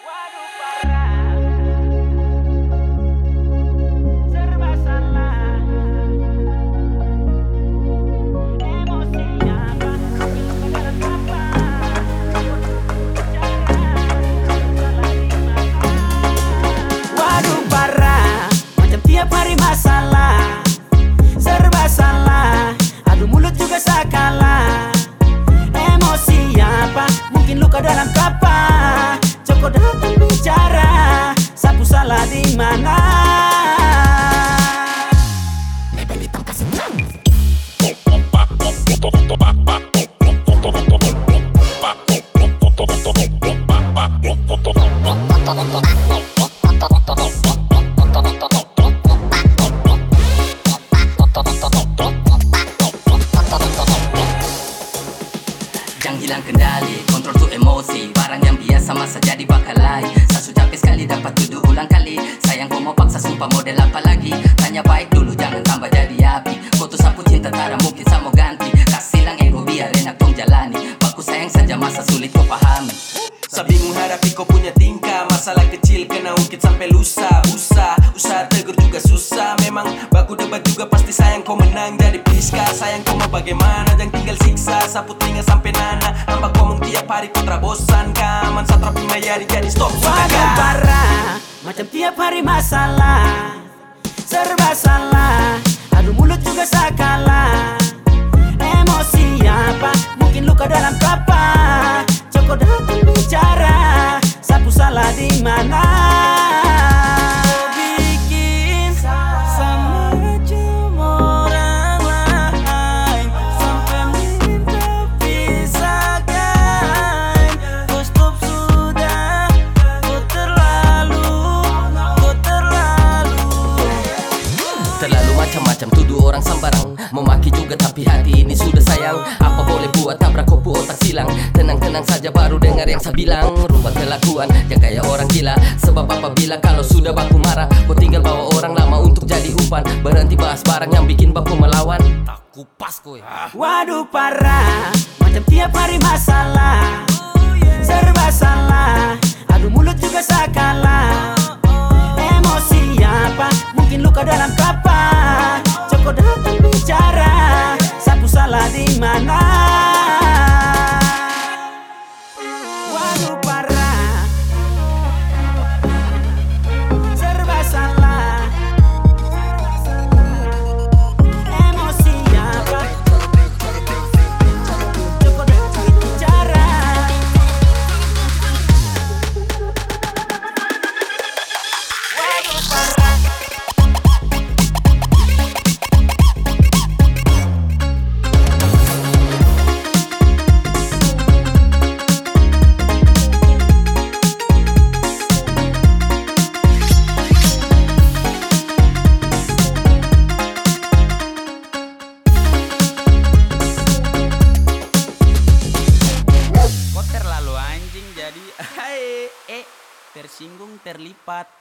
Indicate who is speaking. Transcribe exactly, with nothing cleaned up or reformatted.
Speaker 1: Waduh parah, serba salah, emosinya apa, dalam apa, bicara, salah di mana. Waduh parah, macam tiap hari masalah, serba salah, adu mulut juga sakala. Emosi apa, mungkin luka dalam kapal. Joko datang bicara, sapu salah di mana?
Speaker 2: Jangan hilang kendali, kontrol tuh emosi. Barang yang biasa masa jadi bakalai. Saya sudah capek sekali dapat tuduh ulang kali. Sayang kau mau paksa sumpah model apa lagi? Tanya baik dulu jangan tambah jadi api. Kau tuh sapu cinta tara mungkin saya mau ganti. Kasih lang ego biar enak tong jalani. Baku sayang saja masa sulit kau pahami.
Speaker 3: Saya bingung hadapi kau punya tingkah. Masalah kecil kena ungkit sampai lusa. Usah, usaha tegur juga susah. Memang baku debat juga pasti sayang kau menang. Jadi please kak, sayang kau mau bagaimana? Jangan tinggal siksa, sapu telinga sampai nana. Nampak ngomong tiap hari kau bosan. Kaman satrapi mayari jadi stop sudah
Speaker 1: Waduh
Speaker 3: kak.
Speaker 1: parah, macam tiap hari masalah, serba salah, adu mulut juga sakala. Emosi apa, mungkin luka dalam kapal. Joko datang bicara, sapu salah di mana? Bikin sama cuma orang lain sampai minta pisahkan. Kau stop sudah, kau terlalu, kau terlalu.
Speaker 2: Terlalu macam-macam tuduh orang sembarang. Memaki juga tapi hati ini sudah sayang. Apa boleh buat tabrak kopu otak silang. Tenang-tenang saja baru dengar yang saya bilang. Rubah kelakuan jangan kayak orang gila. Sebab apabila kalau sudah baku marah, kau tinggal bawa orang lama untuk jadi umpan. Berhenti bahas barang yang bikin baku melawan. Tak kupas kowe.
Speaker 1: Waduh parah, macam tiap hari masalah, serba salah, adu mulut juga sakala. Emosi apa, mungkin luka dalam kapal. Joko datang bicara, sapu salah di mana? Waduh parah, serba salah, emosi apa, Joko datang bicara. Waduh parah. Kok terlalu anjing jadi hai eh tersinggung terlipat.